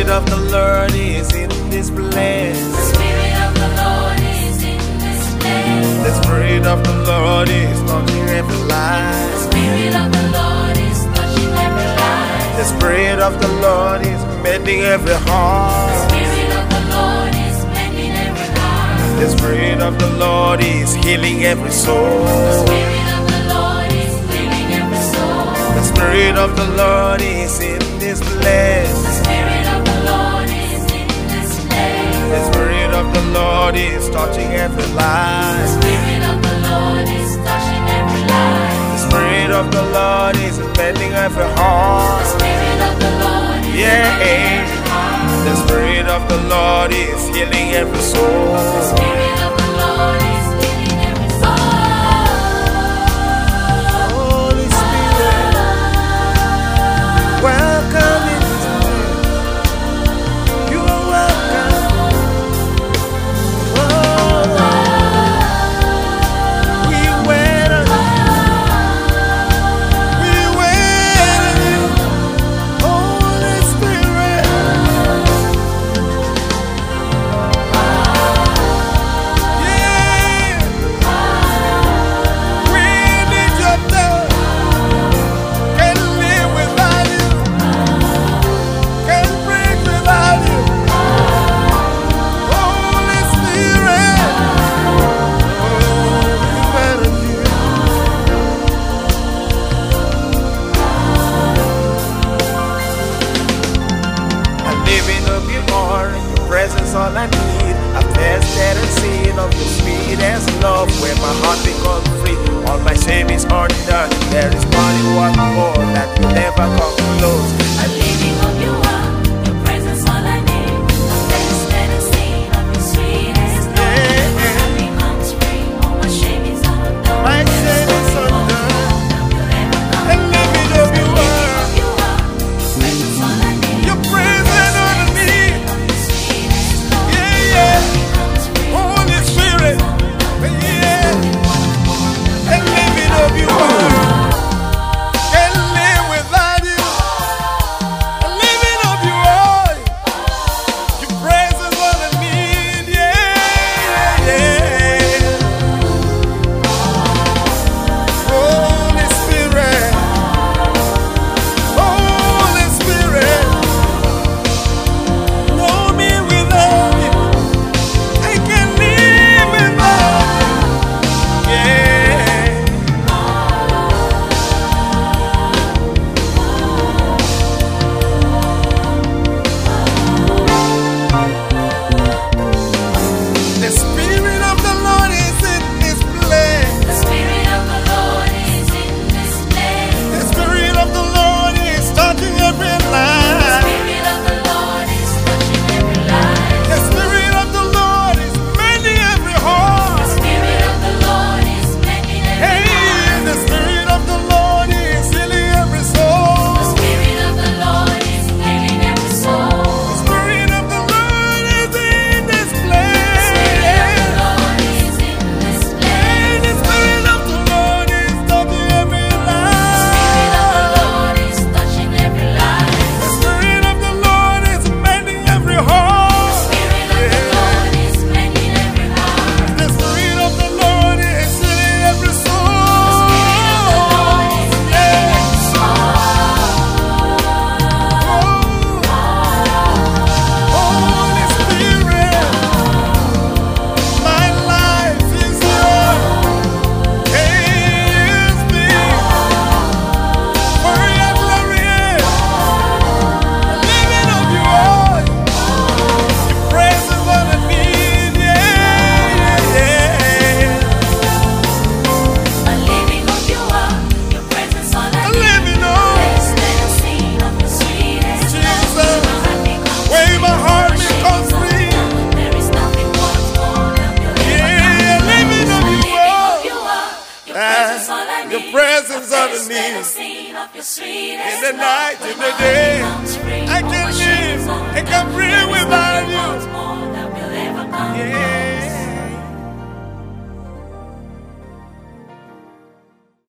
Spirit of the Lord is in this place. The Spirit of the Lord is in this place. The Spirit of the Lord is touching every life. The Spirit of the Lord is touching every life. The Spirit of the Lord is mending every heart. The Spirit of the Lord is mending every heart. The Spirit of the Lord is healing every soul. The Spirit of the Lord is healing every soul. The Spirit of the Lord is in this place. The Spirit of the Lord is in this place. The Spirit of the Lord is touching every The life. Spirit of the Lord is touching every life. The Spirit of the Lord is mending every The heart. Spirit of the Lord is Yeah. mending every heart. The Spirit of the Lord is healing every soul. The Spirit of the Lord is healing every soul. Holy Spirit, welcome into me. You are welcome. Oh, we wait on you. We wait on you. Holy Spirit. Yeah. We need your love. Can't live without you. Can't breathe without you. Holy Spirit. Oh, we wait on you. I'm living up your more, in your presence all I need. I've tasted and seen of your sweetest love, where my heart becomes free, all my shame is undone. There is money one more that will never come close. I'm living on you up, your presence all I need. I've tasted and seen of your sweetest love. Yeah. My heart becomes free, all my shame is undone. My shame is undone. And living up your word, You are, your presence all I need. your presence on me. Your sweetest love. Yeah, yeah. Becomes free. Holy Spirit, yeah. And living up your word. Can't live without you. And living up your word. Your presence all I need. Yeah, yeah. Holy Spirit. Holy Spirit. Know me without you. I can't live without you. Yeah. The Spirit of the Lord is in this place. The Spirit of the Lord is in this place. The Spirit of the Lord is touching every The life. Spirit of the Lord is touching every life. The Spirit of the Lord is mending every The heart. Spirit of the Lord is mending every Hey, heart. the Spirit of the Lord is healing every soul. The Spirit of the Lord is healing every soul. The Spirit of the Lord is in this The place. Spirit of the Lord is in this Hey, place. the Spirit of the Lord is touching every The Spirit of the life. Lord is touching every life. The Spirit of the Lord is mending every The heart. Spirit of the Lord is mending every heart. The Spirit of the Lord is healing every soul. The Spirit of the Lord is healing every soul. Holy Spirit, my life is yours. Use me for your glory. Living of your word, your presence on the need. Yeah, yeah. I'm living on you up, your presence all I I'm need. living on Tasted and seen of the sweetest Jesus. love. My heart becomes Way my heart free, becomes free. there is nothing worth more than your Yeah, living of I'm your living on word. you up, your presence all I need. Your presence on the Tasted and need. seen of your sweetest In the love. night, in My the heart day, becomes free, I all can my shame live, is I undone. can breathe There is without nothing you. worth more than will ever come. Yeah.